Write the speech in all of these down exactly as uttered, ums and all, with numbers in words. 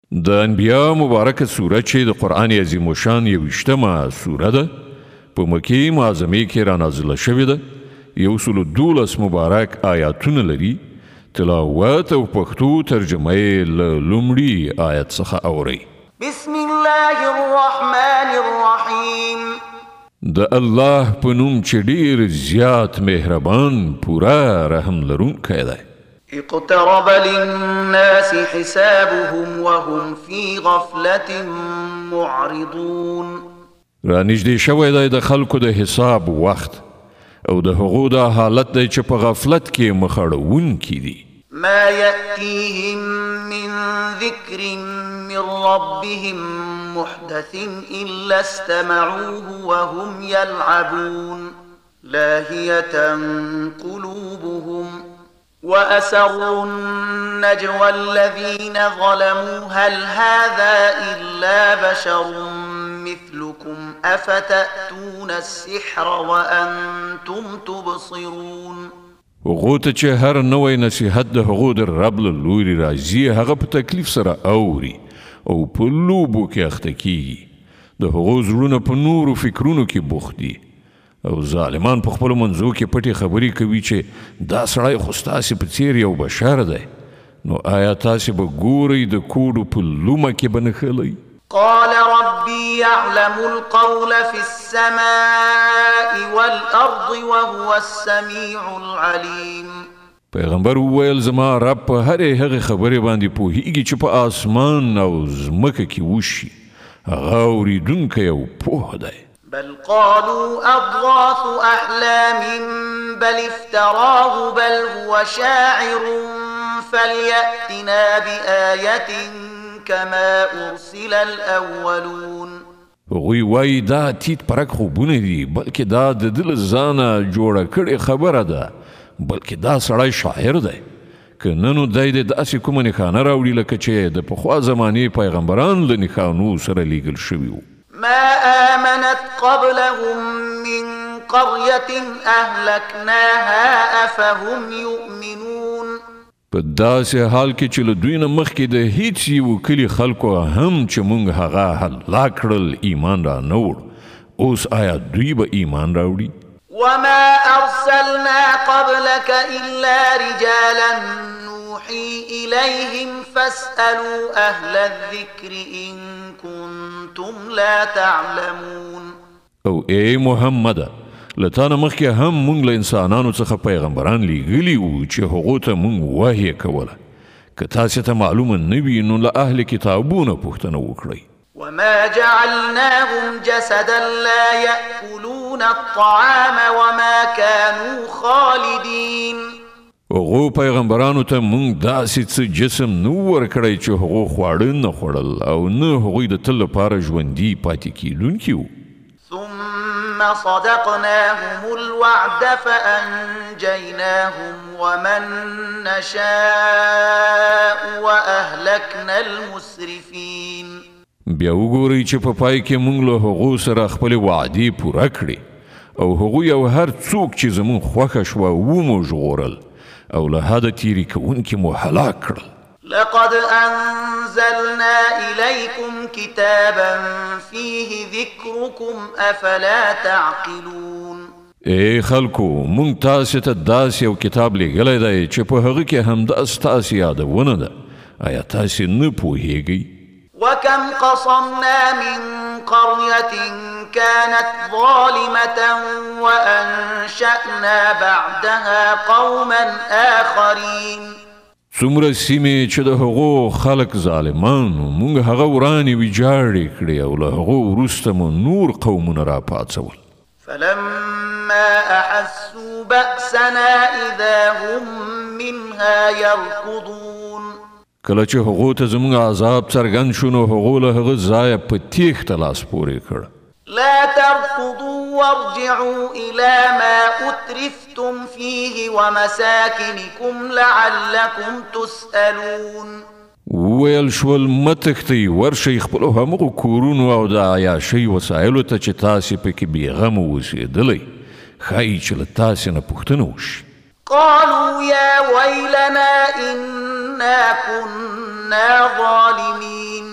د انبیاء مبارکه سوره چې د قرآن عظیم الشان یویشتمه سوره ده په مکې معظمې کې رانازله شوې ده. یو سل دولس مبارک آیاتونه لري. تلاوت او پښتو ترجمه یې له لومړي آیت څخه اورئ. بسم الله الرحمن الرحیم. د الله په نوم چې ډېر زیات مهربان پوره رحم لرونکی دی. اقترب للناس حسابهم وهم في غفلة معرضون. رانږدې شوی دی د خلکو د حساب وخت او د هغو دا حالت دی چې په غفلت کې مخړونکي دي. ما يأتيهم من ذكر من ربهم محدث إلا استمعوه وهم يلعبون لاهية قلوبهم وأسروا النجوى الذين ظلموا هل هذا إلا بشر مثلكم أفتأتون السحر وأنتم تبصرون. هغو ته چې هر نوی نصیحت د هغو د رب له لوري راځي هغه په تکلیف سره اوري او په لوبو کې اخته کیږي. د هغو زړونه په نورو فکرونو کې بوخت دي او ظالمان په خپلو منځو کې پټې خبرې کوي چې دا سړی خو ستاسې په څېر یو بشر دی. نو آیا تاسې به ګورئ د کوډو په لومه کې به نښلی؟ قال ربي يعلم القول في السماء والأرض وهو السميع العليم. پیغمبر وویل زما رب په هرې هغې خبرې باندې پوهیږي چې په آسمان او ځمکه کې وشي. هغه اورېدونکی او پوه دی. بل قالوا أضغاث أحلام بل افتراه بل هو شاعر فليأتنا بآية كما أرسل الأولون. هغوی وایي دا تیت پرک خوبونه دي بلکې دا د ده له ځانه جوړه کړې خبره ده بلکې دا سړی شاعر دی. که نه نو دی د داسې کومه نښانه راوړي لکه چې د پخوا زمانې پیغمبران له نښانو سره لیږل شوي وو. ما آمنت قبلهم من قرية أهلكناها أفهم يؤمنون. په داسې حال کې چې له دوی نه مخکې د هیڅ یو کلي خلکو هم چې موږ هغه هلاک کړل ایمان را نه وړ. اوس آیا دوی به ایمان راوړي؟ وما أرسلنا قبلك إلا رجالا نوحي إليهم فاسألوا أهل الذكر إن كنتم لا تعلمون. او ای محمد لتانه مخکې هم مونږ له انسانانو څخه پیغمبران لیږلي وو چې هغو ته مونږ وحی کوله. که تاسې ته معلومه نه وي نو له اهل کتابونه پوښتنه وکړئ. وما جعلناهم جسدا لا يأكلون الطعام وما كانوا خالدين. هغو پیغمبرانو ته مونږ داسې څه جسم نه ورکړی چې هغو خواړه نه خوړل او نه هغوی د تل لپاره ژوندي پاتې کیدونکي وو. ثم صدقناهم الوعد فأنجيناهم ومن نشاء وأهلكنا المسرفين. بیا وګورئ چې په پای کې موږ له هغو سره خپلې وعدې پوره کړې او هغوی او هر څوک چې زموږ خوښه شوه ومو ژغورل او له حده تېرې کوونکي مو هلاک کړل. لقد أنزلنا إليكم كتابا فيه ذكركم أفلا تعقلون. ای خلکو مونږ تاسې ته داسې یو کتاب لیږلی دی چې په هغه کې همدا ستاسې یادونه ده. آیا تاسې نه پوهیږئ؟ وكم قصمنا من قرية كانت ظالمة وأنشأنا بعدها قوما آخرين. څومره سیمې چې د هغو خلک ظالمانو مونږ هغه ورانې ویجاړې کړې او له هغو وروسته مو نور قومونه راپاڅول. فلما أحسوا بأسنا إذا هم منها يركضون. کله چې هغو ته زموږ عذاب څرګند شو نو هغو له هغه ځایه په تیښته لاس پورې کړ. لا تركضوا وارجعوا إلى ما أترفتم فيه ومساكنكم لعلكم تسألون. ویل شول مه تښتئ ورشئ خپلو همغو کورونو او د عیاشۍ وسایلو ته چې تاسې پکې بېغمه اوسېدلی ښایي چې له تاسې نه پوښتنه وشي. قالوا يا ويلنا إنا كنا ظالمين.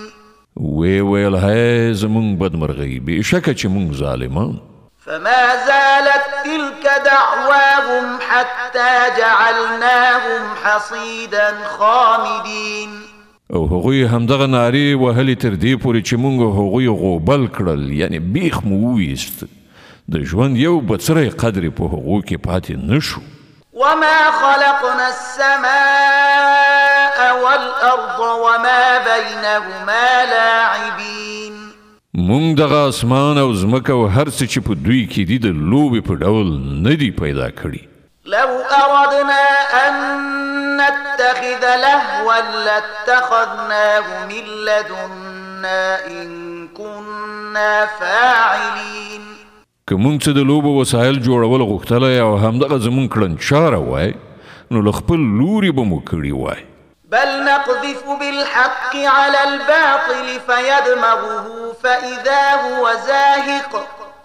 وی ویل هی زمونږ بدمرغۍ بېشکه چې مونږ ظالمان. فما زالت تلك دعواهم حتى جعلناهم حصيدا خامدين. او هغوی همدغه نارې وهلې تر دې پورې چې مونږ هغوی غوبل کړل، یعنی بیخ مو وویست. د ژوند یو بڅری قدر په هغو کې پاتې نشو. وما خلقنا السماء والأرض وما بينهما لاعبين. مونږ دغه اسمان او ځمکه او هر څه چې په دوی کې دي د لوبې په ډول نه دي پیدا کړي. لو أردنا أن نتخذ لهوا لاتخذناه من لدنا إن كنا فاعلين. که مونږ څه د لوبو وسایل جوړول غوښتلی او همدغه زمونږ کړنچاره وای نو له خپل لوري به مو کړي وای. بل نقذف بالحق على الباطل فيدمغه فإذا هو زاهق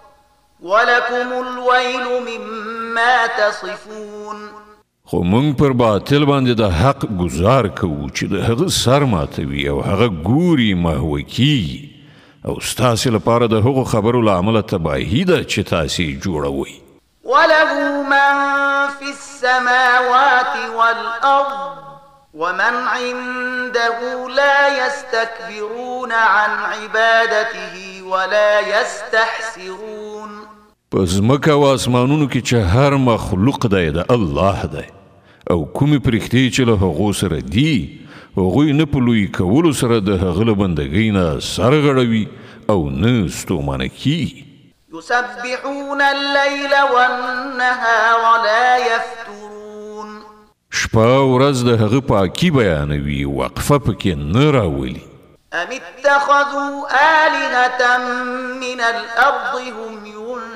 ولكم الويل مما تصفون. خو مونږ پر باطل باندې د حق گزار کوو چې د هغه سر ماتوي او هغه ګوري محوه کیږي، او ستاسې لپاره د هغو خبرو له امله تباهي ده چې تاسې جوړوئ. وله من في السماوات والأرض ومن عنده لا يستكبرون عن عبادته ولا يستحسرون. په ځمکه او اسمانونو کې چې هر مخلوق دی د الله دی، او کومې پرښتې چې له هغو سره دي هغوی نه په لوی کولو سره د هغه له بندګۍ نه سر غړوي او نه ستومانه کیږي. يسبحون الليل والنهار لا يفترون. شپه او ورځ د هغه پاکي بیانوي، وقفه پکې نه راولي. أم اتخذوا آلهة من الأرض هم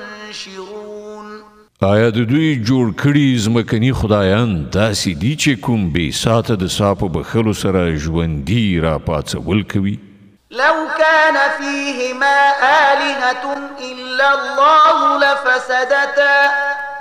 ينشرون. آیا د دوی جوړ کړي ځمکني خدایان داسې دي چې کوم بې ساته د ساپو بخلو سره ژوندي را پاڅول کوي؟ لو كان فيهما آلهة إلا الله لفسدتا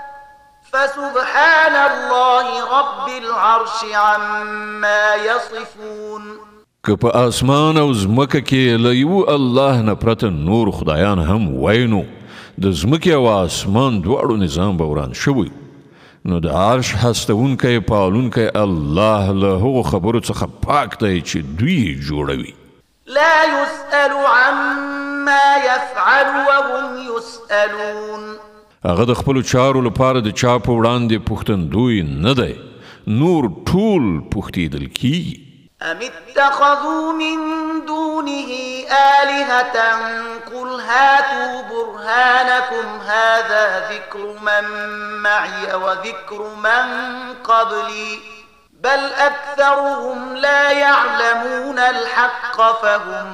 فسبحان الله رب العرش عما يصفون. که په آسمان او ځمکه کې له یو الله نه پرته نور خدایان هم وای نو د ځمکې او آسمان دواړو نظام به وران شوی، نو د عرش هستونکی پالونکی الله له هغو خبرو څخه پاک دی چې دوی جوړوي. لا يسأل عما يفعل وهم يسألون. هغه د خپلو چارو لپاره د چا په وړاندې پوښتندوی نه دی، نور ټول پوښتېدل کیږي. أم اتخذوا من دونه آلهة قل هاتوا برهانكم هذا ذكر من معي وذكر من قبلي بل أكثرهم لا يعلمون الحق فهم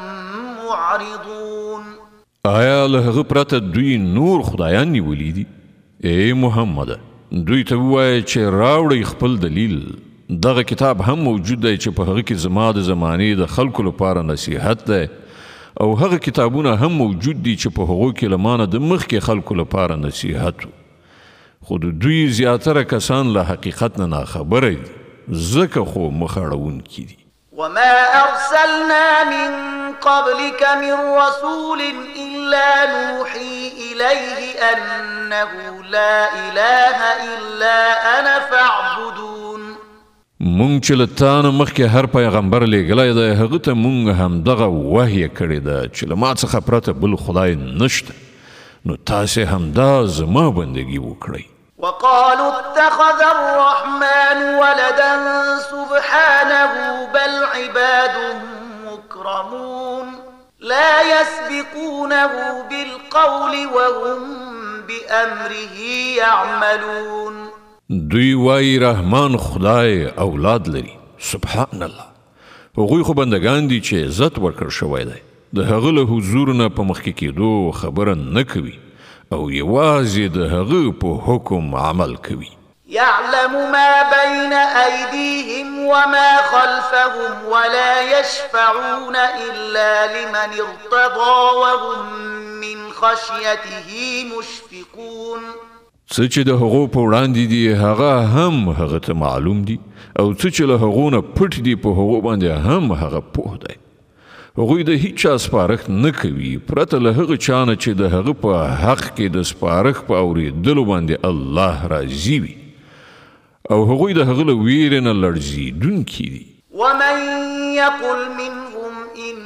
معرضون. آیا له هغه پرته دوی نور خدایان نیولي دي؟ ای محمد، دوی ته ووایه چې راوړئ خپل دلیل. دغه کتاب هم موجود دی چې په هغه کې زما د زمانې د خلکو لپاره نصیحت دی، او هغه کتابونه هم موجود دي چې په هغو کې له مانه د مخکې خلکو لپاره نصیحت و، خو د دوی زیاتره کسان له حقیقت نه ناخبره دي، ځکه خو مخ اړوونکي دي. وما أرسلنا من قبلك من رسول إلا نوحي إليه أنه لا إله إلا أنا فاعبدون. مونږ چې له تا نه مخکې هر پیغمبر لیږلی دی هغه ته مونږ همدغه وحیه کړې ده چې له ما څخه پرته بل خدای نشته، نو تاسې همدا زما بندګي وکړئ. وقالوا اتخذ الرحمن ولدا سبحانه بل عباد مكرمون لا يسبقونه بالقول وهم بأمره يعملون. دوی وای رحمان خدای اولاد لري، سبحان الله، هغوی خو بندگان دي چې عزت ورکړ شوی دی، د هغه له حضور نه په مخکې کېدو خبره نه کوي او یوازې د هغه په حکم عمل کوي. يعلم ما بين أيديهم وما خلفهم ولا يشفعون إلا لمن ارتضى وهم من خشيته مشفقون. څه چې د هغو په وړاندې دي هغه هم هغه ته معلوم دي، او څه چې له هغو نه پټ دي په هغو باندې هم هغه پوه دی، هغوی د هیچا سپارښت نه کوي پرته له هغه چا نه چې د هغه په حق کې د سپارښت په اورېدلو باندې الله راضي وي او هغوی د هغه له ویرې نه لړزېدونکي دي. ومن يقل منهم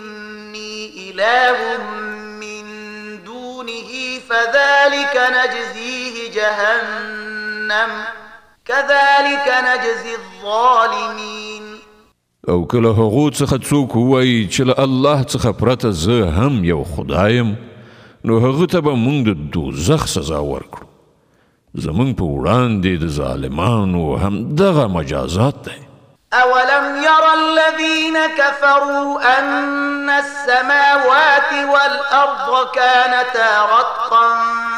إني إله من دونه فذلك نجزيه جهنم كذلك نجزي الظالمين. او کله هغو څخه څوک ووایي چې له الله څخه پرته زه هم یو خدایم نو هغه ته به موږ د دوزخ سزا ورکړو. زموږ په وړاندې د ظالمانو همدغه مجازات دی. أولم ير الذين كفروا أن السماوات والأرض كانتا رتقا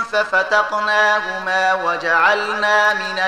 ففتقناهما وجعلنا من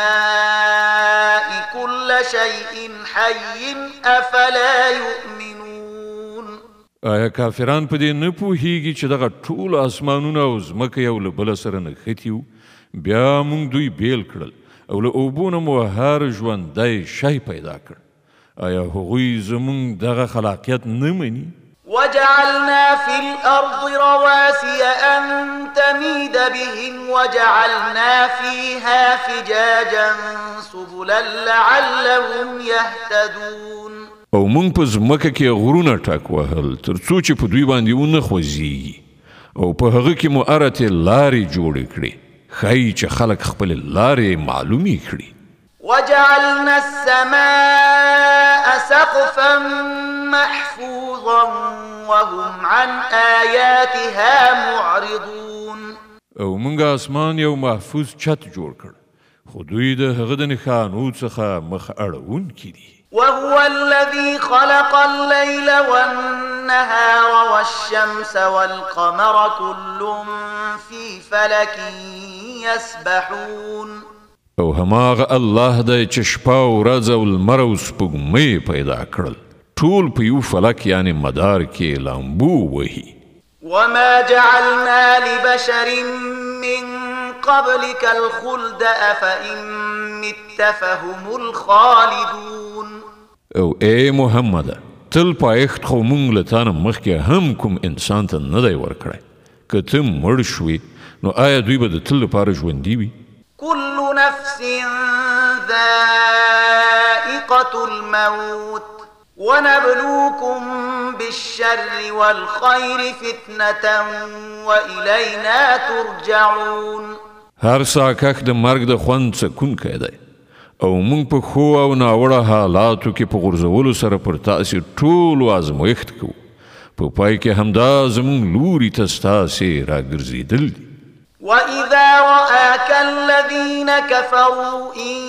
الماء كل شيء حي أفلا يؤمنون. آیا کافران په دې نه پوهیږي چې دغه ټول اسمانونه او ځمکه یو له بله سره نښتي وو بیا موږ دوی بیل کړل او له اوبو نه مو هر ژوندی شی پیدا کړ. آیا هغوی زموږ دغه خلاقیت نه مني؟ وجعلنا في الأرض رواسي أن تميد بهم وجعلنا فيها فجاجا سبلا لعلهم يهتدون. او موږ په ځمکه کې غرونه ټک وهل تر څو چې په دوی باندې ونه خوځېږي او په هغه کې مو ارتې لارې جوړې کړې ښایي چې خلک خپلې لارې معلومې کړي. وجعلنا السماء سقفا محفوظا وهم عن آياتها معرضون. او موږ اسمان یو محفوظ چت جوړ کړ خو دوی د هغه د نښانو څخه مخ اړوونکي دي. وهو الذي خلق الليل والنهار والشمس والقمر كل في فلك يسبحون. او هماغه الله دی چې شپه او ورځ او لمر او سپوږمۍ پیدا کړل ټول په یو فلک یعنی مدار کې لامبو وهي. وما جعلنا لبشر من قبلك الخلد أفإن مت فهم الخالدون. او اے محمد تل پایښت خو موږ له تا نه مخکې هم کوم انسان ته نه دی ورکړی که ته مړ شوې نو آیا دوی به د تل لپاره ژوندي وي؟ كل نفس ذائقة الموت ونبلوكم بالشر والخير فتنة وإلينا ترجعون. هر ساکښ د مرګ د خوند څکونکی دی او موږ په ښو او ناوړه حالاتو کې په غورځولو سره پر تاسې ټولو ازمویښت کوو په پای کې همدا زموږ لوري ته ستاسې راګرځېدل دي. وإذا رآك الذين كفروا إن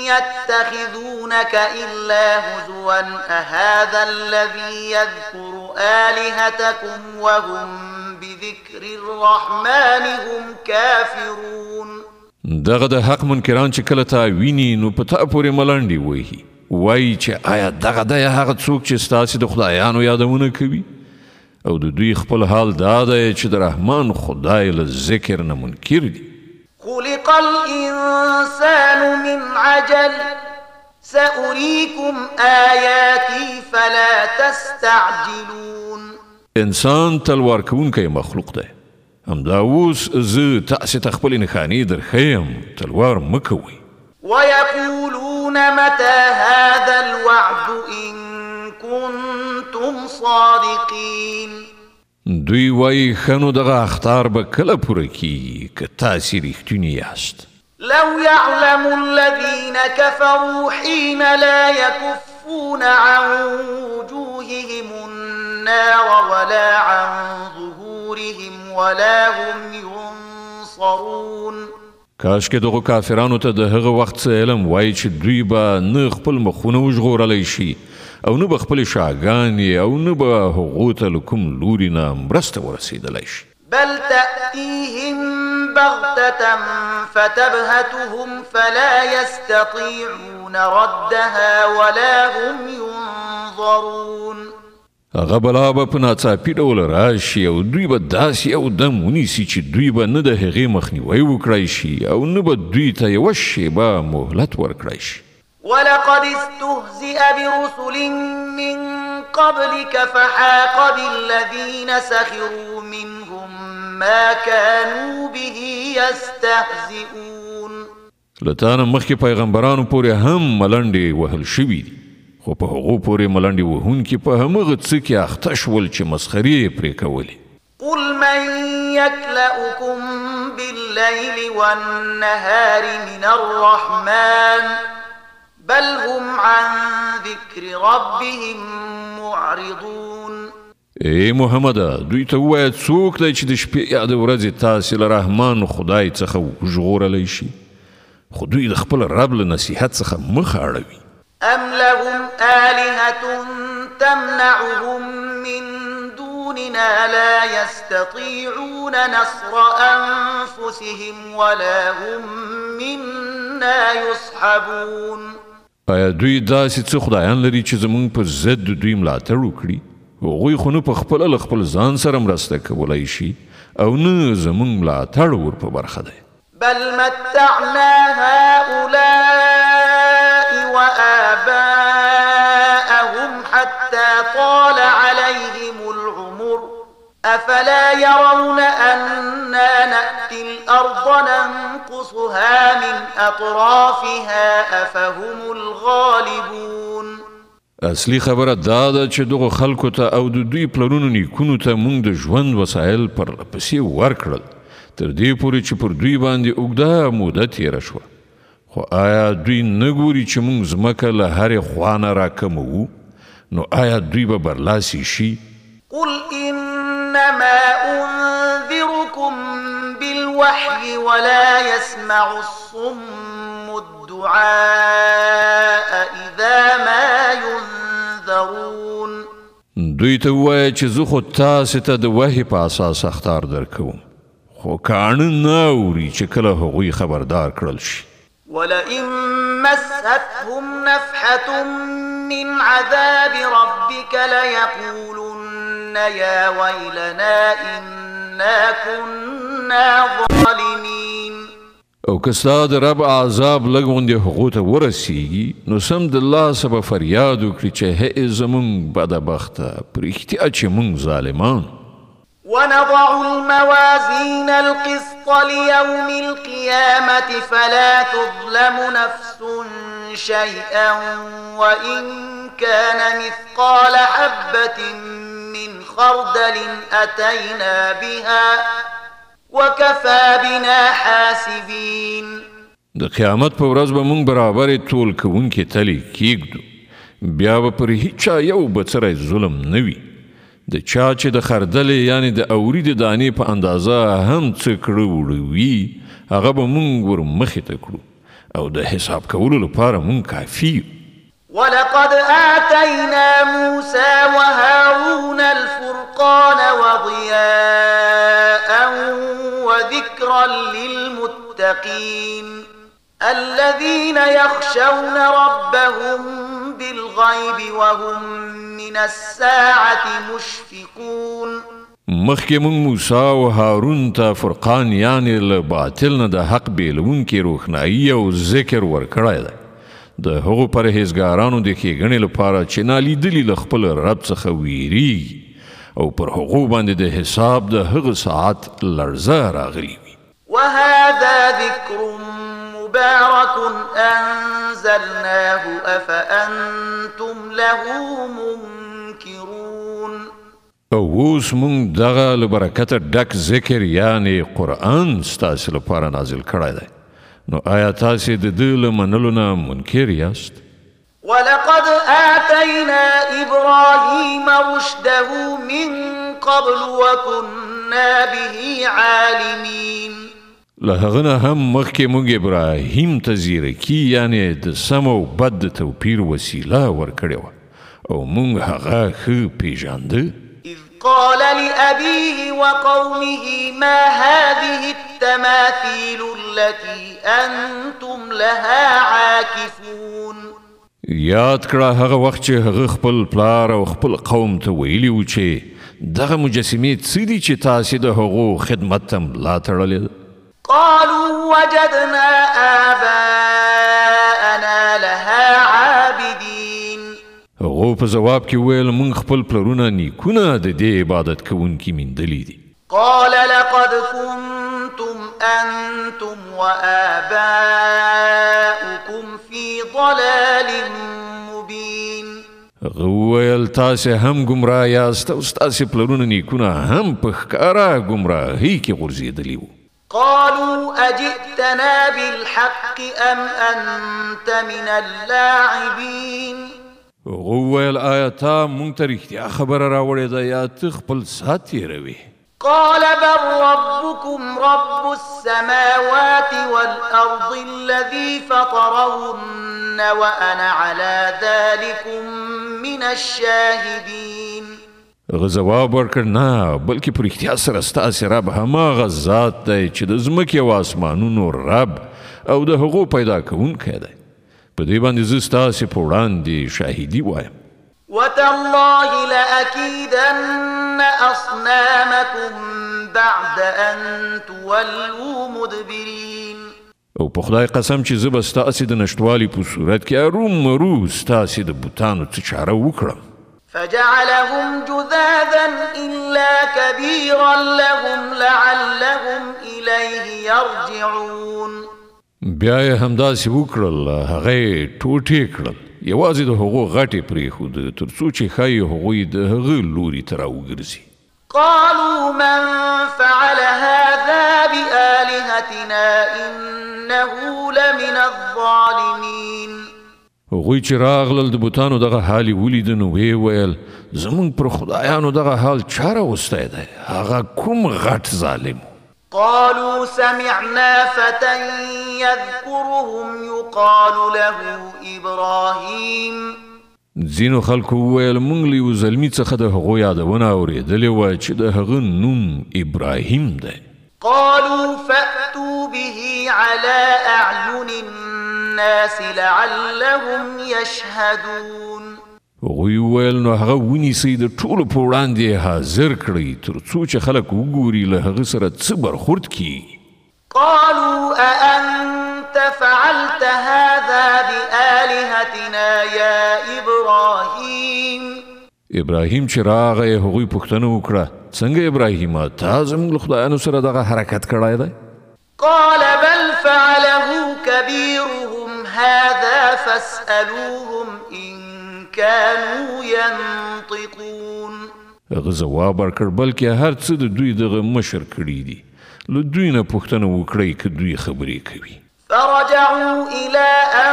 يتخذونك إلا هزوا أهذا الذي يذكر آلهتكم وهم بذكر الرحمن هم كافرون. دغه د حق منکران چې کله تا ویني نو په تا پورې ملنډې وهي وایي چې آیا دغه دی هغه څوک چې ستاسې د خدایانو یادونه کوي او د دوی خپل حال دا دی چې د رحمان خدای له ذکر نه منکر دي. خلق الإنسان من عجل سأريكم آياتي فلا تستعجلون. انسان تلوار کوونکی مخلوق دی همدا اوس زه تاسې ته خپلې نښانې درښیم تلوار مه کوئ. ويقولون متى هذا الوعد إن كنتم صادقين. دوی وایي ښه نو دغه اخطار به کله پوره کیږي که تاسې رښتوني یاست. لو يعلم الذين كفروا حين لا يكفون عن وجوههم النار ولا عن ظهورهم ولا هم ينصرون. کاش کې دغه کافرانو ته د هغه وخت څه علم وایي چې دوی به نه خپل مخونه وژغورلی شي او نه به خپلې شاګانې او نه به هغو ته له کوم لوري نه مرسته ورسېدلی شي. بل تأتيهم بغتة فتبهتهم فلا يستطيعون ردها ولا هم ينظرون. هغه بلا به په ناڅاپي ډول راشي او دوی به داسې یو دم ونیسي چې دوی به نه د هغې مخنیوی وکړی شي او نه به دوی ته یوه شیبه مهلت ورکړی شي. ولقد استهزئ برسل من قبلك فحاق بالذين سخروا منهم ما كانوا به يستهزئون. لتانه مخکې پیغمبرانو پورې هم ملنډې وهل شوي دي، خو په هغو پورې ملنډې وهونکي په همغه څه کې اخته شول چې مسخرې یې پرې کولې. قل من يكلؤكم بالليل والنهار من الرحمن بل هم عن ذكر ربهم معرضون. ای محمد دوی ته ووایه څوک دی چې د شپې یا د ورځې تاسې له رحمان خدای څخه وژغورلی شي، خو دوی د خپل رب له نصیحت څخه مخ اړوي. ام لهم آلهة تمنعهم من دوننا لا يستطيعون نصر أنفسهم ولا هم منا يصحبون. آیا دوی داسې څه خدایان لري چې زمونږ په ضد د دوی ملاتړ وکړي؟ هغوی خو نه په خپله له خپل ځان سره مرسته کولی شي او نه زمونږ ملاتړ ور په برخه دی. بل متعنا هؤلاء وآباءهم حتى طال عليهم العمر أفلا يرون أنا نأتي الأرض ننقصها من أطرافها أفهم الغالبون. اصلي خبره دا ده چې دغه خلکو ته او د دوی پلرونو نیکونو ته موږ د ژوند وسایل پرله پسې ورکړل تر دې پورې چې پر دوی باندې اوږده موده تېره شوه، خو آیا دوی نه ګوري چې موږ ځمکه له هرې خوا نه راکموو؟ نو آیا دوی به برلاسي شي؟ قل إنما أنذركم بالوحي ولا يسمع الصم الدعاء إذا ما ينذرون. دوی ته ووایه چې زه خو تاسې ته د وحي په اساس اخطار درکوم، خو کاڼه نه اوري چې کله هغوی خبردار کړل شي. ولئن مستهم نفحة من عذاب ربك ليقولن يا ويلنا إنا كنا ظالمين. او که ستا د رب عذاب لږ غوندې هغو ته ورسیږي نو سم د لاسه به فریاد وکړي چې هی زمونږ بدبخته په رښتیا چې مونږ ظالمان. ونضع الموازين القسط ليوم القيامة فلا تظلم نفس شيئا وإن كان مثقال حبة من خردل أتينا بها وكفى بنا حاسبين. د قیامت په ورځ به مونږ برابرې ټول کوونکې تلې کیږدو، بیا به پر هیچا یو بڅری ظلم نه وي. د چا چې د خردلې یعنی د اوري د دانې په اندازه هم څه کړه وړه وي هغه به مونږ ور مخې ته کړو او د حساب کولو لپاره مونږ کافي یو. ولقد آتينا موسى وهارون الفرقان وضياء وذكرا للمتقين الذين يخشون ربهم بالغيب وهم من الساعة مشفقون. مخکې مونږ موسی او هارون ته فرقان یعنی له باطل نه د حق بیلونکي روښنایي او ذکر ورکړی دی، د هغو پرهیزګارانو د ښېګڼې لپاره چې نالیدلي له خپل رب څخه ویریږي او پر هغو باندې د حساب د هغه ساعت لړزه راغلي وي. وهذا ذكر مبارك أنزلناه أفأنتم له منكرون. او اوس مونږ دغه له برکته ډک ذکر یعنی قرآن ستاسې لپاره نازل کړی دی، نو آیا تاسې د ده له منلو نه منکر یاست؟ ولقد آتينا إبراهيم رشده من قبل وكنا به عالمين. له هغه نه هم مخکې مونږ ابراهیم ته زیرکي یعنی د سم او بد د توپیر وسیله ورکړې وه او مونږ هغه ښه پیژانده. إذ قال لأبيه وقومه ما هذه التماثيل التي أنتم لها عاكفون. یاد کړه هغه وخت چې هغه خپل پلار او خپل قوم ته ویلي و چې دغه مجسمې څه دي چې تاسې د هغو خدمت ته ملا تړلې ده؟ قالوا وجدنا آباءنا لها عابدين. هغو هغو په جواب کې ویل موږ خپل پلرونه نیکونه د دې عبادت کوونکي میندلي دي. قال لقد كنتم أنتم وآباؤكم في ضلال مبين. هغه ویل تاسې هم ګمراه یاست او ستاسې پلرونه نیکونه هم په ښکاره ګمراهۍ کې غورځېدلي وو. قالوا أجئتنا بالحق أم أنت من اللاعبين. هغه ویل آیا تا موږ ته رښتیا خبره راوړې ده یا ته خپل ساعت تېروې؟ قال بل ربكم رب السماوات والأرض الذي فطرهن وأنا على ذلكم من الشاهدين. هغه ځواب ورکړ نه بلکې په رښتیا سره ستاسې رب هماغه ذات دی چې د ځمکې او اسمانونو رب او د هغو پیدا کوونکی دی. په دې باندې زه ستاسې په وړاندې شاهدي وایم. وتالله لأكيدن أصنامكم بعد أن تولوا مدبرين. او په خدای قسم چې زه به ستاسې د نشتوالي په صورت کې ارومرو ستاسې د بوتانو څه چاره وکړم. فجعلهم جذاذا إلا كبيرا لهم لعلهم إليه يرجعون. بیا یې همداسې وکړل هغه یې ټوټې کړل یوازې د هغو غټې پرېښود تر څو چې ښایي هغوی د هغه لوري ته راوګرځي. قالوا من فعل هذا بآلهتنا إنه لمن الظالمين. هغوی چې راغلل د بوتانو دغه حال یې ولید نو ویې ویل زموږ پر خدایانو دغه حال چا راوستی دی هغه کوم غټ ظالم. قالوا سمعنا فتى يذكرهم يقال له إبراهيم. ځینو خلکو وویل موږ له یو زلمي څخه د هغو یادونه اورېدلې وه چې د هغه نوم ابراهیم دی. قالوا فأتوا به على أعين الناس لعلهم يشهدون. هغوی وویل نو هغه ونیسئ د ټولو په وړاندې حاضر کړئ تر څو چې خلک وګوري له هغه سره څه برخورد کیږي. قالوا أأنت فعلت هذا بآلهتنا يا إبراهيم. ابراهیم چې راغی هغوی پوښتنه وکړه څنګه ابراهیمه تا زموږ له خدایانو سره دغه حرکت کړی دی؟ قال بل فعله كبيرهم هذا فاسألوهم إن كانوا ينطقون. هغه ځواب ورکړ بلکې هر څه د دوی دغه مشر کړي دي له دوی نه پوښتنه وکړئ که دوی خبرې کوي. فرجعوا إلى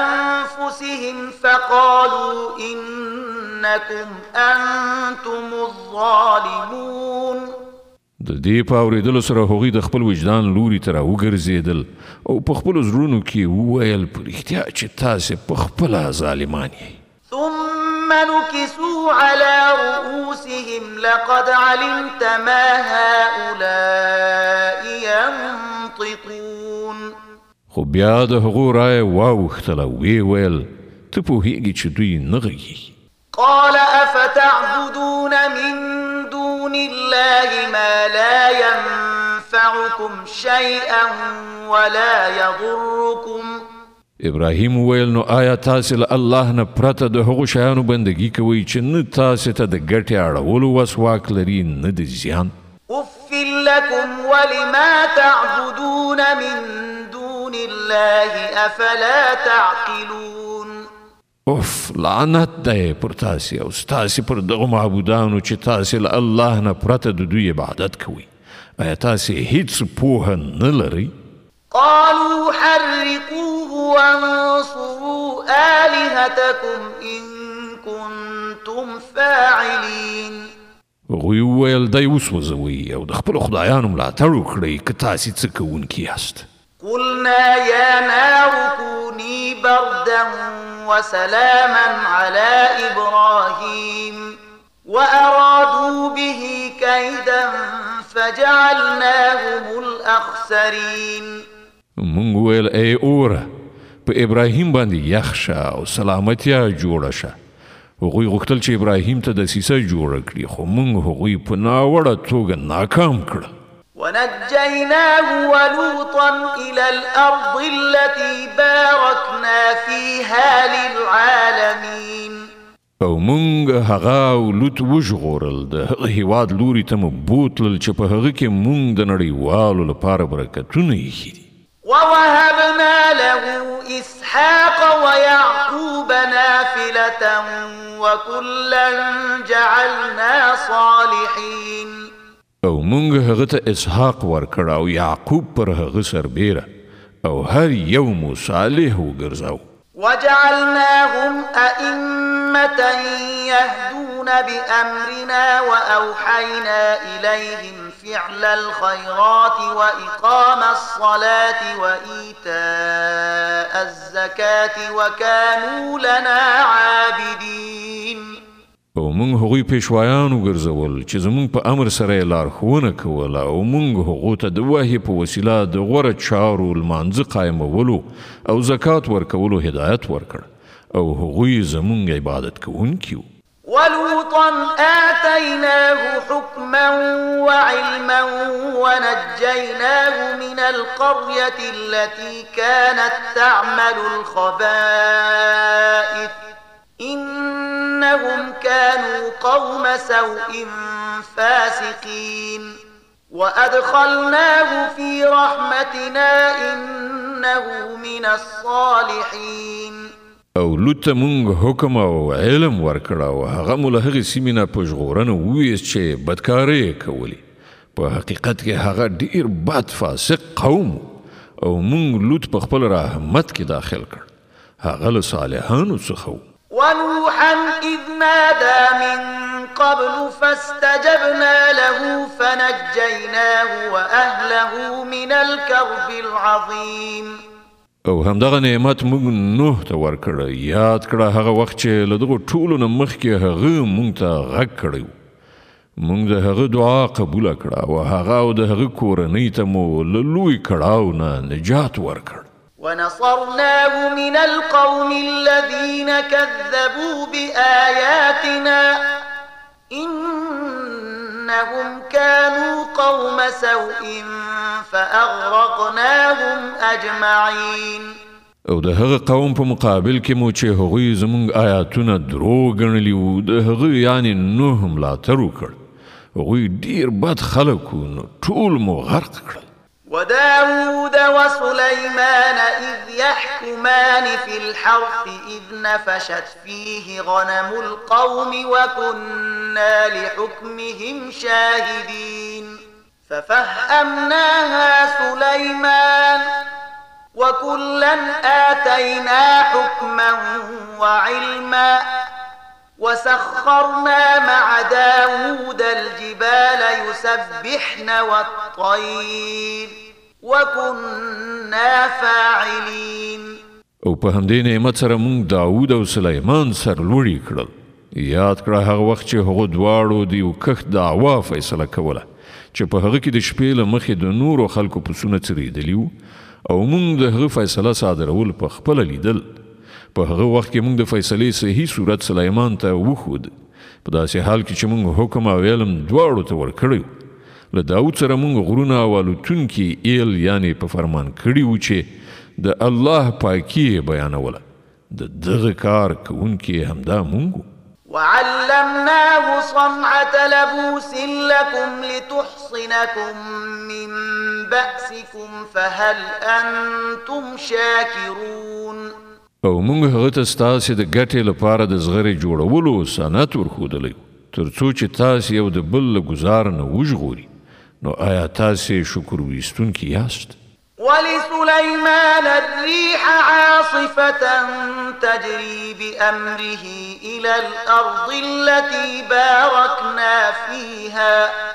أنفسهم فقالوا إنكم أنتم الظالمون. د دې په اورېدلو سره هغوی د خپل وجدان لوري ته راوګرځېدل او په خپلو زړونو کې وویل په رښتیا چې تاسې په خپله ظالمان یئ. ثم نكسوا على رؤوسهم لقد علمت ما هؤلاء ينطقون. خو بیا د هغو رایه واوښتله ویې ویل ته پوهېږې چې دوی نه غږېږي. قال أفتعبدون من دون الله ما لا ينفعكم شيئا ولا يضركم. ابراهیم ویل نو آیا تاسې له الله نه پرته د هغو شیانو بندګي کوئ چې نه تاسې ته د ګټې اړولو وس واک لري نه د زیان. أف لكم ولما تعبدون من دون الله أفلا تعقلون. اوف لعنت دی پر تاسې او ستاسې پر دغو معبودانو چې تاسې له الله نه پرته د دوی عبادت کوئ. آیا تاسې هیڅ پوهه نه لرئ؟ قالوا حرقوه وانصروا آلهتكم إن كنتم فاعلين. هغوی وویل دی وسوځوئ او د خپلو خدایانو ملاتړ وکړئ که تاسې څه کوونکي یاست. قلنا يا نار كوني بردا وسلاما على إبراهيم وأرادوا به كيدا فجعلناهم الأخسرين. مونږ ویل ای اوره په ابراهیم باندې یخ شه او سلامتیا جوړه شه. هغوی غوښتل چې ابراهیم ته دسیسه جوړه کړي خو مونږ هغوی په ناوړه توګه ناکام کړل. ونجيناه ولوطا إلى الأرض التي باركنا فيها للعالمين. او مونږ هغه او لوط وژغورل د هغه هیواد لوري ته مو بوتلل چې په هغه کې مونږ د نړیوالو لپاره برکتونه ایښي دي. ووهبنا له إسحاق ويعقوب نافلة وكلا جعلنا صالحين. او مونږ هغه ته اسحاق ورکړ او یعقوب پر هغه سربیره او هر یو مو صالح وګرځاو. وجعلناهم أئمة يهدون بأمرنا وأوحينا إليهم فعل الخيرات وإقام الصلاة وإيتاء الزكاة وكانوا لنا عابدين. او مونږ هغوی پیشوایان وګرځول چې زمونږ په امر سره یې لارښوونه کوله او مونږ هغو ته د وحي په وسیله د غوره چارو لمانځه قایمولو او زکات ورکولو هدایت ورکړ او هغوی زمونږ عبادت کوونکي وو. ولوطا آتيناه حكما وعلما ونجيناه من القرية التي كانت تعمل الخبائث إنهم كانوا قوم سوء فاسقين وأدخلناه في رحمتنا إنه من الصالحين. او لوط ته مونږ حکم او علم ورکړ او هغه مو له هغې سیمې نه په ژغورنه وویست چې بدکارۍ یې کولې. په حقیقت کې هغه ډېر بد فاسق قوم او مونږ لوط په خپل رحمت کې داخل کړ. هغه له صالحانو څخه و. ونوحا إذ نادى من قبل فاستجبنا له فنجيناه وأهله من الكرب العظيم. او همدغه نعمت مونږ نوح ته ورکړه. یاد کړه هغه وخت چې له دغو ټولو نه مخکې هغه مونږ ته غږ کړی و. مونږ د هغه دعا قبوله کړه او هغه او د هغه کورنۍ ته مو له لوی کړاو نه نجات ورکړ. ونصرناه من القوم الذين كذبوا بآياتنا إنهم كانوا قوم سوء فأغرقناهم أجمعين. او د هغه قوم په مقابل کې مو چې هغوی زمونږ آیاتونه درو ګڼلي وو د هغه یعنې نوح ملاتړ وکړ. هغوی ډېر بد خلک وو نو ټول مو غرق کړل. وداود وسليمان إذ يحكمان في الحرث إذ نفشت فيه غنم القوم وكنا لحكمهم شاهدين ففهمناها سليمان وكلا آتينا حكما وعلما وسخرنا مع داود الجبال يسبحن والطير وكنا فاعلين. او په همدې نعمت سره مونږ داود او سلیمان سرلوړي کړل. یاد کړه هغه وخت چې هغو دواړو د یو کښت دعوا فیصله کوله چې په هغه کې د شپې له مخې د نورو خلکو پسونه څرېدلي وو او مونږ د هغه فیصله صادرول په خپله لیدل. په هغه وخت کې مونږ د فیصلې صحیح صورت سلیمان ته وښود په داسې حال کې چې مونږ حکم او علم دواړو ته ورکړی. له داود سره مونږ غرونه او الوتونکي ایل یعنې په فرمان کړي وو چې د الله پاکي یې بیانوله. د دغه کار کوونکي همدا مونږ وو. وعلمناه صنعة لبوس لكم لتحصنكم من بأسكم فهل أنتم شاكرون. او مونږ هغه ته ستاسې د ګټې لپاره د زغرې جوړولو صنعت ورښودلی تر څو چې تاسې یو د بل له ګزار نه وژغوري. نو آیا تاسې شکر ویستونکي یاست؟ ولسليمان الريح عاصفة تجري بأمره إلى الأرض التي باركنا فيها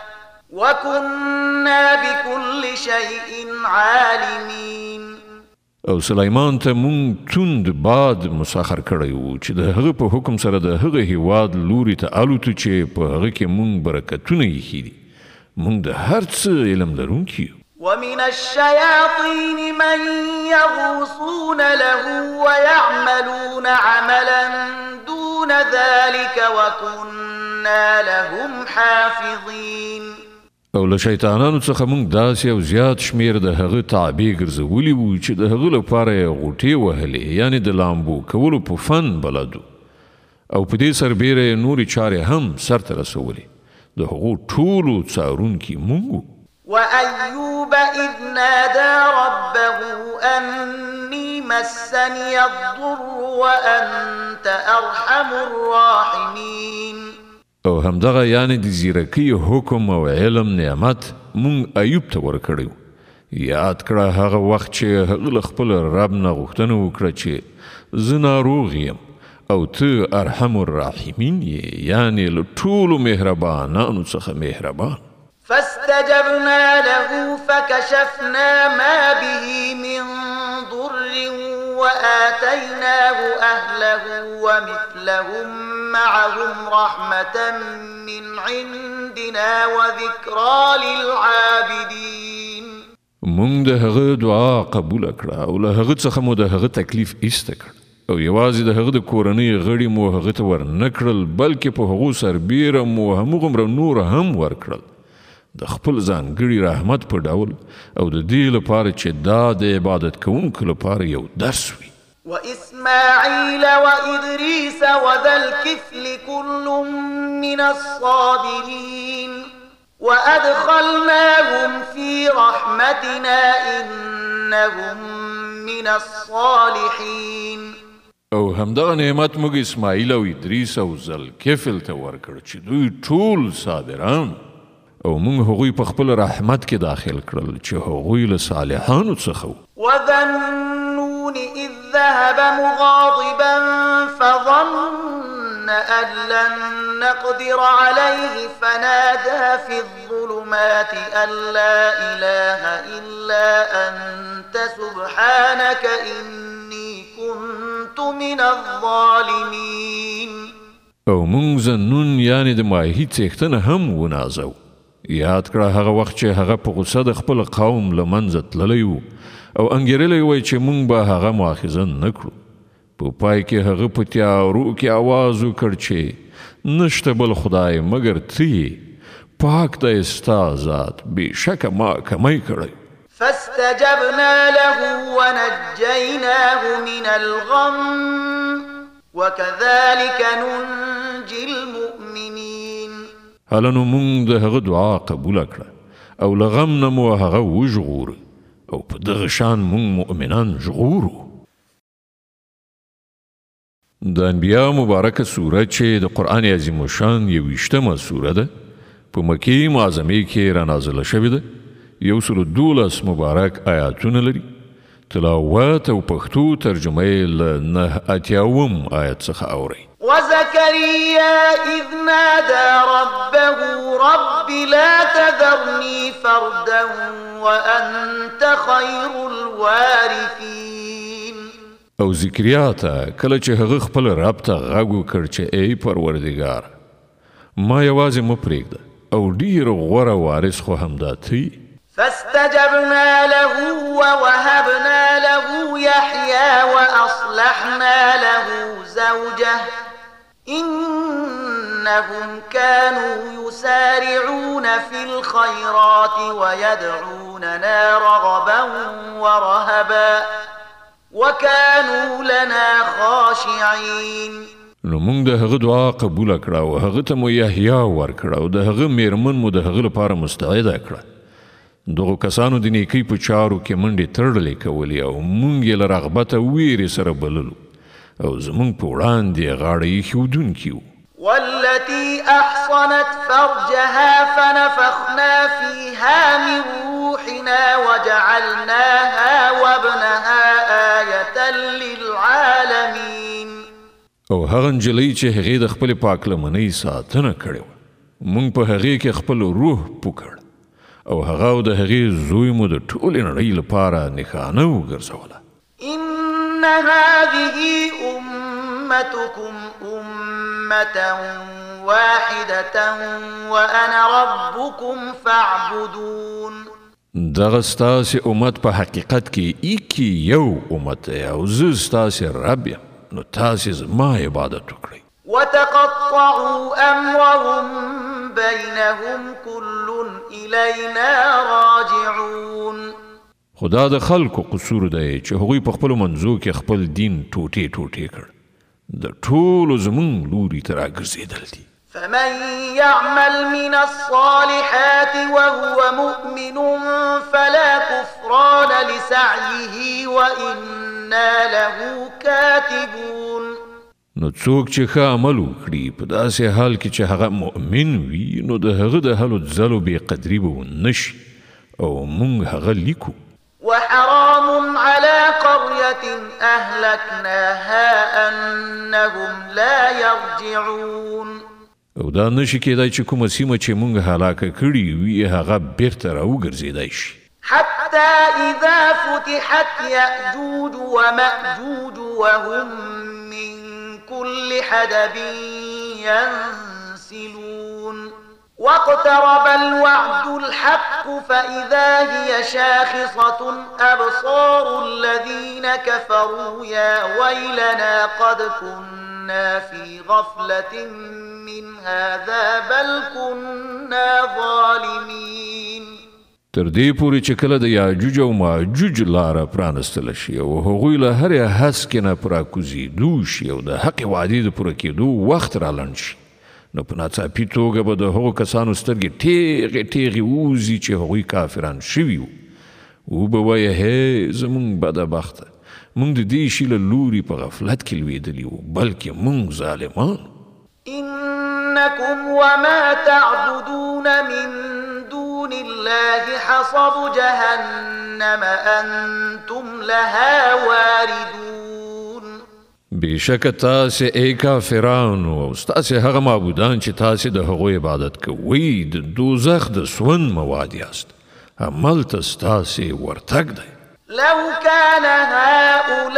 وكنا بكل شيء عالمين. او سلیمان ته مونږ توند باد مسخر کړی وو چې د هغه په حکم سره د هغه هیواد لوري ته الوتو چې په هغه کې مونږ برکتونه ایښي دي. مونږ د هر څه علم لرونکي یو. ومن الشياطين من يغوصون له ويعملون عملا دون ذلك وكنا لهم حافظين. او له شیطانانو څخه مونږ داسې او زیات شمیر د هغه تابع ګرځولي وو چې د هغه لپاره یې غوټې وهلې یعنې د لامبو کولو په فن بلدو او په دې سربیره نورې چارې هم سرته رسولې د هغو ټولو څارونکي موږ وأيوب إذ نادى ربه أني مسني الضر وأنت أرحم الراحمين او همدغه یعنی د زیرکی حکم او علم نعمت مونږ ایوب ته ورکړو یاد کړه هغه وخت چې هغه خپل رب نه غوښتنه وکړه چې زه ناروغ یم او ته ارحم الراحمین یې یعنی له ټولو مهربانانو څخه مهربان فاستجبنا له فكشفنا ما به من ضر وآتيناه أهله ومثلهم معهم رحمة من عندنا وذكرى للعابدين مونږ د هغه دعا قبول کړه او له هغه څخه مو د هغه تکلیف ایسته کړ او یوازې د هغه د کورنۍ غړي مو هغه ته ور نه کړل بلکې په هغو سربیره مو همغومره نور هم ورکړل د خپل ځانګړي رحمت په ډول او د دې لپاره چې دا د عبادت کوونکو لپاره یو درس وي وإسماعيل وإدريس وذا الكفل كل من الصابرين وأدخلناهم في رحمتنا إنهم من الصالحين او همدغه نعمت موږ اسماعیل او ادریس او ذوالکفل ته ورکړ چې دوی ټول صابران او موږ هغوی په خپل رحمت کې داخل کړل چې هغوی له صالحانو څخه وو وذا النون إذ ذهب مغاضبا فظن أن لن نقدر عليه فنادى في الظلمات أن لا إله إلا أنت سبحانك إني كنت من الظالمين او موږ ذنون یعنی د ماهی څښتنه هم ونازو یاد کړه هغه وخت چې هغه په غوسه د خپل قوم له منځه تللی و او انګیرلی وی چې موږ به هغه مؤاخذه نه کړو په پای کې هغه په تیارو کې آواز وکړ چې نشته بل خدای مګر ته پاک دی ستا ذات بېشکه ما کمی کړی فاستجبنا له ونجيناه من الغم وكذلك ننجي المؤمنين هلنو مونږ د هغه دعا قبول کړه او له غم نه مو هغه وژغور او په دغه شان مونږ مؤمنان ژغورو د انبیا مبارکه سوره چې د قرآن عظیم الشان یویشتمه سوره ده په مکې معظمې کې رانازله شوې ده یو سل دولس مبارک آیاتونه لري تلاوت او پښتو ترجمه یې له نهه اتیاوم آیت څخه اورئ وزكريا إذ نادى ربه رب لا تذرني فردا وأنت خير الوارثين او زکریا ته کله چې هغه خپل رب ته غږ وکړ چې ای پروردګار ما یوازې مه پرېږده او ډېر غوره وارث خو همدا ته فاستجبنا له ووهبنا له يحيى وأصلحنا له زوجه إنهم كانوا يسارعون في الخيرات ويدعوننا رغبا ورهبا وكانوا لنا خاشعين نو موږ د هغه دعا قبول کړه او هغه ته مو یحیی ورکړه او د هغه میرمن مو د هغه لپاره مستعده کړه دغه کسانو د نیکۍ په چارو کې منډې تړلې کولې او موږ یې له رغبته ویرې سره بللو او زمونږ په وړاندې غاړه ایښودونکي وو والتي أحصنت فرجها فنفخنا فيها من روحنا وجعلناها وابنها آية للعالمين او هغه نجلۍ چې هغې د خپلې پاکلمنۍ ساتنه کړې وه موږ په هغې کې خپل روح پوکړ او هغه او د هغې زوی مو د ټولې نړۍ لپاره نښانه وګرځوله إن هذه أمتكم أمة واحدة وأنا ربكم فاعبدون دغه ستاسې امت په حقیقت کې ایکی یو امت دی او زه ستاسې رب یم نو تاسې زما عبادت وکړئ وتقطعوا أمرهم بينهم كل إلينا راجعون خدا د خلکو قصور دی چې هغوی په خپلو منځو کې خپل دین ټوټې ټوټې کړ د ټولو زمونږ لوري ته راګرځېدل دي. فمن يعمل من الصالحات وهو مؤمن فلا كفران لسعيه وإنا له كاتبون. نو څوک چې ښه عمل وکړي په داسې حال کې چې هغه مؤمن وي نو د هغه د هلو ځلو بې قدري به ونه شي او موږ هغه لیکو. وحرام على قرية أهلكناها أنهم لا يرجعون. او دا نشي کېدای چې کومه سیمه چې موږ هلاکه کړي وي هغه بیرته راوګرځېدای شي. حتى إذا فتحت يأجوج ومأجوج وهم من كل حدب ينسلون. واقترب الوعد الحق فإذا هي شاخصة أبصار الذين كفروا يا ويلنا قد كنا في غفلة من هذا بل كنا ظالمين. تر دې پورې چې کله د یاجوج او ماجوج لاره پرانستله شي او هغوی له هرې هسکې نه په راکوزېدو شي او د حقې وعدې د پوره کېدو وخت رالنډ شي نو په ناڅاپي توګه به د هغو کسانو سترګې ټیغې ټیغې ووځي چې هغوی کافران شوي وو. وبه وایه هی زمونږ بده بخته موږ د دې شي له لوري په غفلت کې لوېدلي وو بلکې موږ ظالمان. إنكم وما تعبدون من دون الله حصب جهنم أنتم لها واردون. بېشکه تاسې ای کافرانو او ستاسې هغه معبودان چې تاسې د هغو عبادت کوئ د دوزخ د سون مواد یاست. هملته ستاسې ورتګ دی. لو كان هؤلاء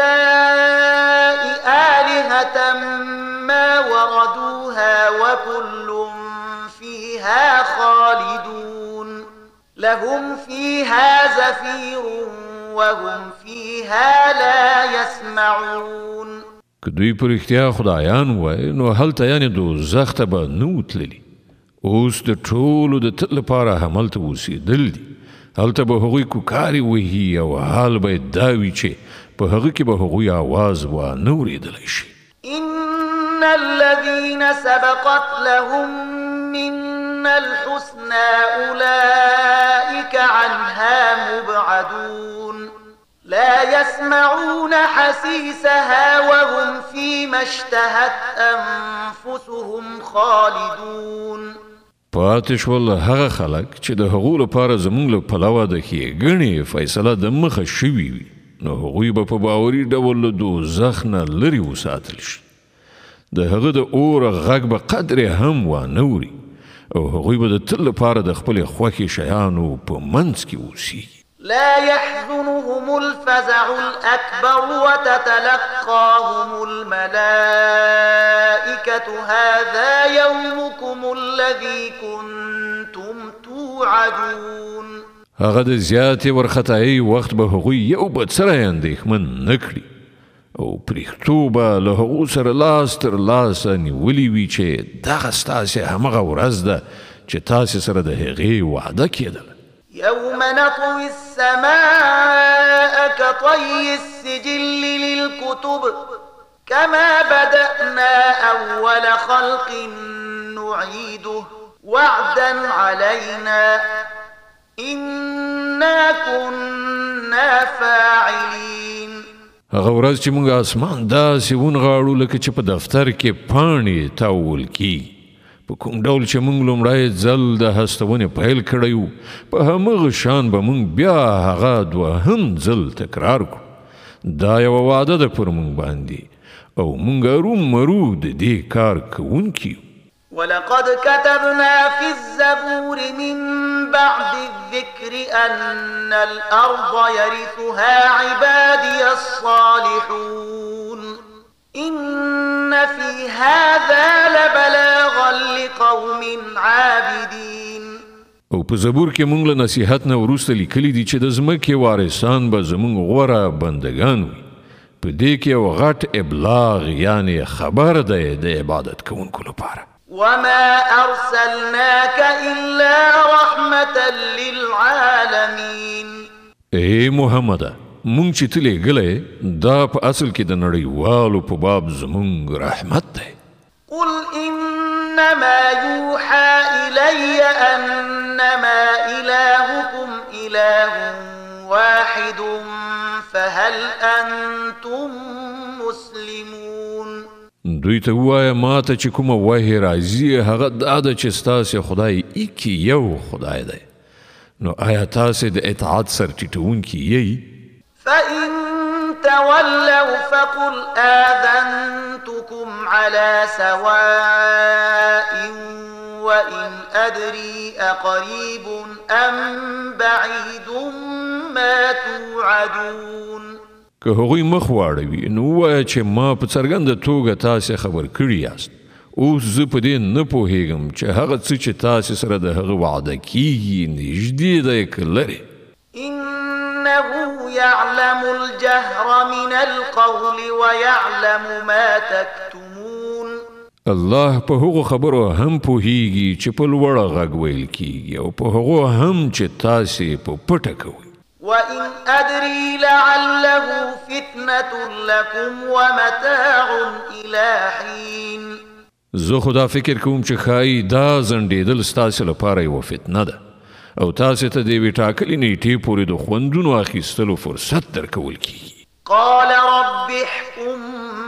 آلهة ما وردوها وكل فيها خالدون لهم فيها زفير وهم فيها لا يسمعون. که دوی په رښتیا خدایان وای نو هلته یعنې دوزخ ته به نه وتللي. اوس د ټولو د تل لپاره هملته اوسېدل دي. هلته به هغوی کوکارې وهي او حال به یې دا وي چې په هغه کې به هغوی آواز وانه اورېدلی شي. إن الذين سبقت لهم منا الحسنى أولئك عنها مبعدون لا يسمعون حسيسها وهم فيما اشتهت أنفسهم خالدون. پاتې شول هغه خلک چې د هغو لپاره زموږ له پلوه د ښېګڼې فیصله د مخه شوي وي نو هغوی به په باوري ډول له دوزخ نه لرې وساتل شي. د هغه د اوره غږ به قدرې هم وانه اوري او هغوی به د تل لپاره د خپلې خوښې شیانو په منځ کې اوسېږي. لا يحزنهم الفزع الأكبر وتتلقاهم الملائكة هذا يومكم الذي كنتم توعدون. هغه د زیاتې ورختایي وخت به هغوی یو بل سره اندېښمن نه کړي او پرښتو به له هغو سره لاس تر لاسه نیولي وي چې دغه ستاسې همغه ورځ ده چې تاسې سره د هغې وعده کېدله. يوم نطوي السماء كطي السجل للكتب كما بدأنا أول خلق نعيده وعدا علينا إنا كنا فاعلين. هغه ورځ چې موږ اسمان داسې ونغاړو لکه چې په دفتر کې پاڼې تاول کېږي. په کوم ډول چې موږ لومړی ځل د هستونې پیل کړی وو په همغه شان به موږ بیا هغه دوهم ځل تکرار کړو. دا یوه وعده ده پر موږ باندې او موږ ارومرو د دې کار کوونکي یو. ولقد كتبنا في الزبور من بعد الذكر أن الأرض يرثها عبادي الصالحون إن في هذا لبلاغا لقوم عابدين. او په زبور کې موږ له نصیحت نه وروسته لیکلي دي چې د ځمکې وارثان به زموږ غوره بندګان وي. په دې کې یو غټ ابلاغ یعنې خبر دی د عبادت کوونکو لپاره. وما أرسلناك إلا رحمة للعالمين. ای محمد مونږ چې ته لېږلی دا په اصل کې د نړیوالو په باب زمونږ رحمت دی. قل إنما يوحى إلي أنما إلهكم إله واحد فهل أنتم مسلمون. دوی ته ووایه ما ته چې کومه وحی راځي هغه دا ده چې ستاسې خدای ایکي یو خدای دی، نو آیا تاسې د اطاعت سر ټیټونکي یئ؟ فإن تولوا فقل آذنتكم على سواء وإن أدري أقريب أم بعيد ما توعدون. که هغوی مخ واړوي نو ووایه چې ما په څرګنده توګه تاسې خبر کړي یاست، اوس زه په دې نه پوهېږم چې هغه څه چې تاسې سره د هغه وعده کیږي نږدې دی که لرې. إنه يعلم الجهر من القول ويعلم ما تكتمون. الله په هغو خبرو هم پوهیږي چې په لوړه غږ ویل کیږي او په هغو هم چې تاسې په پټه کوئ. وإن أدري لعله فتنة لكم ومتاع إلى حين. زه خدا فکر کوم چې ښایي دا ځنډېدل ستاسې لپاره یوه فتنه ده او تاسې ته د یوې ټاکلې نیټې پورې د خوندونو اخیستلو فرصت درکول کیږي. قال رب احكم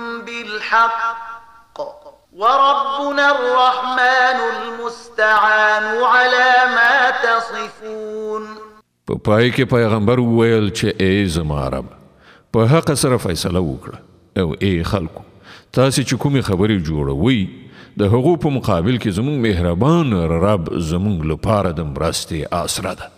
بالحق وربنا الرحمن المستعان على ما تصفون. په پای کې پیغمبر وویل چې ای زما رب په حق سره فیصله وکړه او ای خلکو تاسې چې کومې خبرې جوړوئ د هغو په مقابل کې زمونږ مهربان رب زمونږ لپاره د مرستې آسره ده.